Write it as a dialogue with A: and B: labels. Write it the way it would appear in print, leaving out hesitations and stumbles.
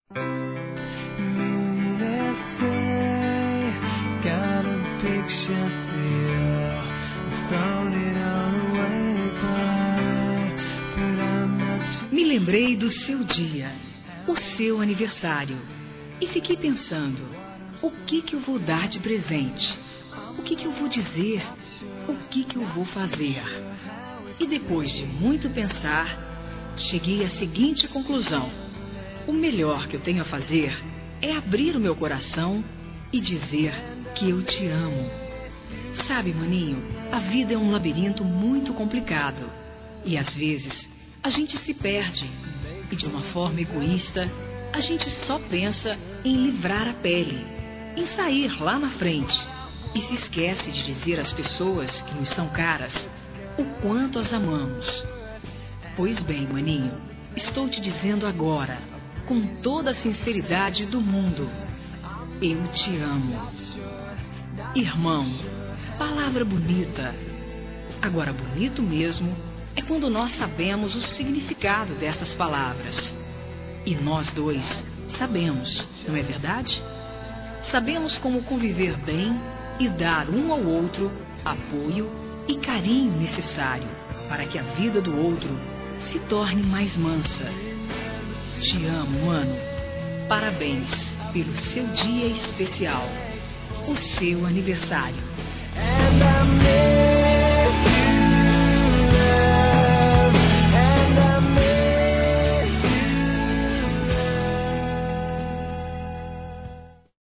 A: Me lembrei do seu dia, o seu aniversário, e fiquei pensando, o que eu vou dar de presente? O que eu vou dizer? O que eu vou fazer? E depois de muito pensar, cheguei à seguinte conclusão: o melhor que eu tenho a fazer é abrir o meu coração e dizer que eu te amo. Sabe, maninho, a vida é um labirinto muito complicado. E às vezes a gente se perde. E de uma forma egoísta, a gente só pensa em livrar a pele, em sair lá na frente. E se esquece de dizer às pessoas que nos são caras o quanto as amamos. Pois bem, maninho, estou te dizendo agora, com toda a sinceridade do mundo, eu te amo. Irmão, palavra bonita. Agora, bonito mesmo é quando nós sabemos o significado dessas palavras. E nós dois sabemos, não é verdade? Sabemos como conviver bem e dar um ao outro apoio e carinho necessário para que a vida do outro se torne mais mansa. Te amo, mano. Parabéns pelo seu dia especial, o seu aniversário.